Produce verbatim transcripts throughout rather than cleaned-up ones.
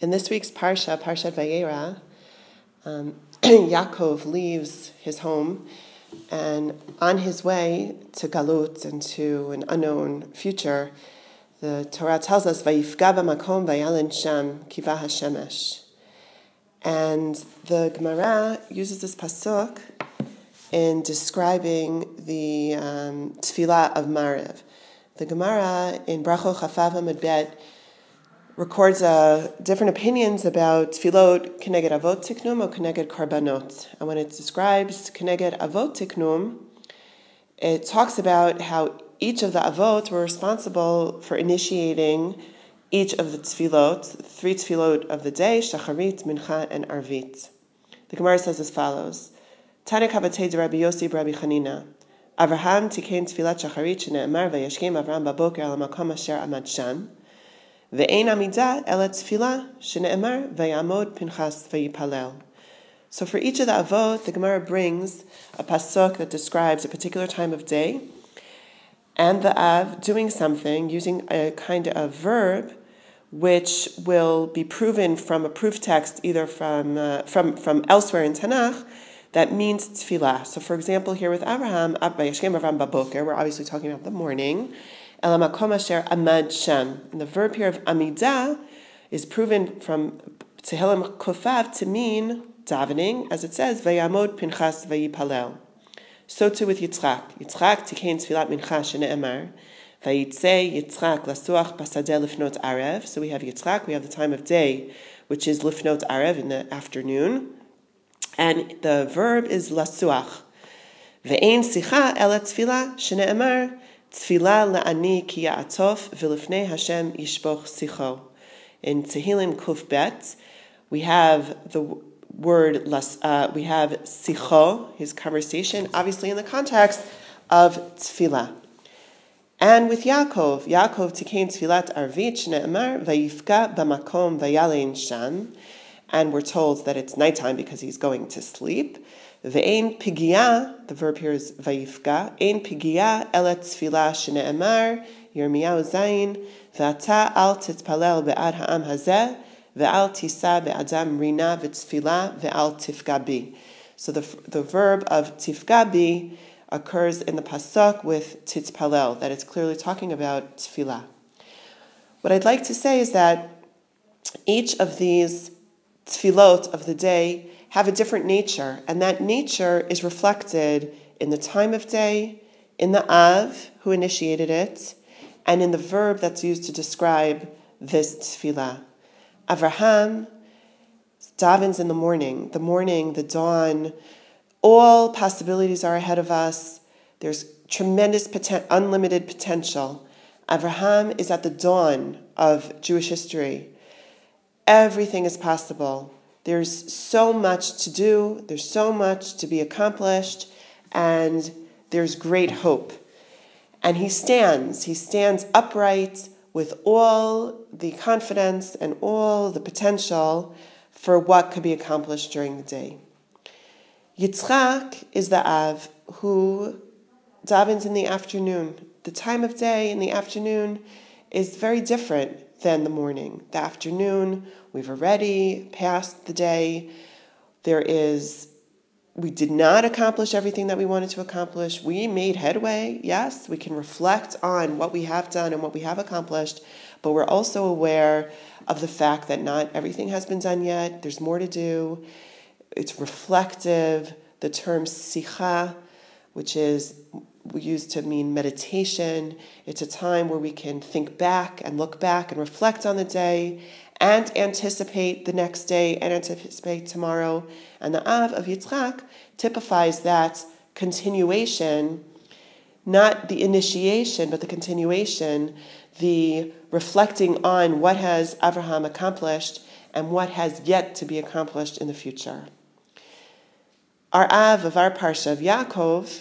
In this week's Parsha, Parshat Vayera, um, Yaakov leaves his home, and on his way to Galut and to an unknown future, the Torah tells us, Vayifga b'makom vayalen sham kiva hashemesh. And the Gemara uses this pasuk in describing the um, tefillah of Mariv. The Gemara in Brachot Chafav Amud Bet records uh, different opinions about tefillot keneged avot tiknum or keneged karbanot. And when it describes keneged avot tiknum, it talks about how each of the avot were responsible for initiating each of the tefillot, three tefillot of the day, shacharit, mincha, and arvit. The Gemara says as follows: Tanek habatei de Rabbi Yossi Rabbi Chanina, Avraham tikein tefillat shacharit shene'emar vayashkem Avraham baboker al makom asher amad sham. Ve'ein amida ela tefillah shene'emar vayamod pinchas vayipalel. So for each of the avot, the Gemara brings a pasuk that describes a particular time of day, and the av doing something using a kind of verb, which will be proven from a proof text, either from uh, from from elsewhere in Tanakh, that means tefillah. So, for example, here with Abraham, Vayashkem Avraham baboker, we're obviously talking about the morning. El makom asher amad sham. And the verb here of amidah is proven from Tehillim Kofav to mean davening, as it says, Vayamod Pinchas Vayipalel. So too with Yitzchak. Yitzchak tikein tefillat mincha shene'emar, Vayitze Yitzchak lasuach basadeh lifnot arev. So we have Yitzchak, we have the time of day, which is lifnot arev, in the afternoon. And the verb is lasuach. Ve'ein sicha ela tefillah shene'emar, Tefillah la'ani ki ya'atof v'lifnei Hashem yishboch sicho. In Tehillim Kuf Bet, we have the word, uh, we have sicho, his conversation, obviously in the context of tefillah. And with Yaakov, Yaakov tikein tefillat arvit shne'emar vayifka b'makom vayalein sham. And we're told that it's nighttime because he's going to sleep. Ve'ein pigia, the verb here is vayifka, ein pigia ela tefillah shene'emar, Yirmiyahu zayin, ve'ata al titpalel be'ad ha'am hazeh, ve'al tisa be'adam rina v'tefillah ve'al tifgabi. So the the verb of tifgabi occurs in the pasuk with titpalel, that it's clearly talking about tefillah. What I'd like to say is that each of these tefillot of the day have a different nature, and that nature is reflected in the time of day, in the av, who initiated it, and in the verb that's used to describe this tefillah. Avraham davens in the morning, the morning, the dawn. All possibilities are ahead of us. There's tremendous, poten- unlimited potential. Avraham is at the dawn of Jewish history. Everything is possible. There's so much to do. There's so much to be accomplished, and there's great hope. And he stands. He stands upright with all the confidence and all the potential for what could be accomplished during the day. Yitzchak is the Av who davens in the afternoon. The time of day in the afternoon is very different than the morning. The afternoon, we've already passed the day. There is, we did not accomplish everything that we wanted to accomplish. We made headway, yes. We can reflect on what we have done and what we have accomplished, but we're also aware of the fact that not everything has been done yet. There's more to do. It's reflective. The term sicha, which is we use to mean meditation. It's a time where we can think back and look back and reflect on the day and anticipate the next day and anticipate tomorrow. And the Av of Yitzchak typifies that continuation, not the initiation, but the continuation, the reflecting on what has Avraham accomplished and what has yet to be accomplished in the future. Our Av of our Parsha of Yaakov,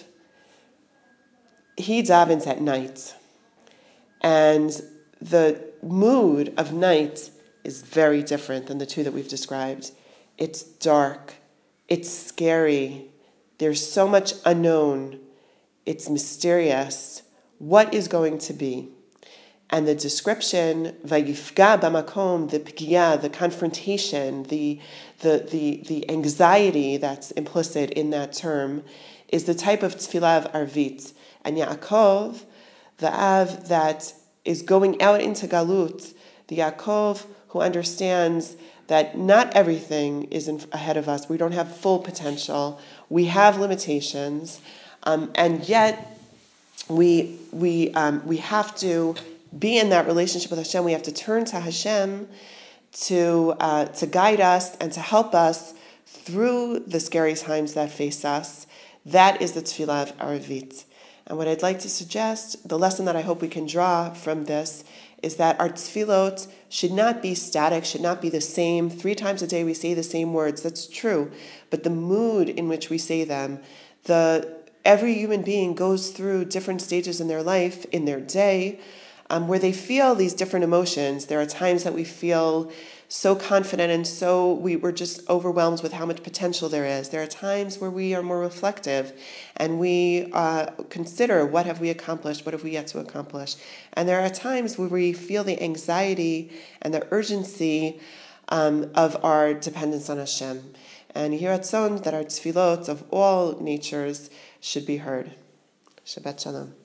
he davens at night. And the mood of night is very different than the two that we've described. It's dark. It's scary. There's so much unknown. It's mysterious. What is going to be? And the description, vayifga b'makom, the pigiyah, the confrontation, the, the, the, the anxiety that's implicit in that term, is the type of tefillah of arvit. And Yaakov, the Av that is going out into Galut, the Yaakov who understands that not everything is in, ahead of us. We don't have full potential. We have limitations, um, and yet we we um, we have to be in that relationship with Hashem. We have to turn to Hashem to uh, to guide us and to help us through the scary times that face us. That is the tefillah of Arvit. And what I'd like to suggest, the lesson that I hope we can draw from this, is that our tefillot should not be static, should not be the same. Three times a day we say the same words. That's true. But the mood in which we say them, the every human being goes through different stages in their life, in their day, um, where they feel these different emotions. There are times that we feel so confident and so we, we're just overwhelmed with how much potential there is. There are times where we are more reflective and we uh, consider what have we accomplished, what have we yet to accomplish. And there are times where we feel the anxiety and the urgency um, of our dependence on Hashem. And here at Son, that our tefillot of all natures should be heard. Shabbat Shalom.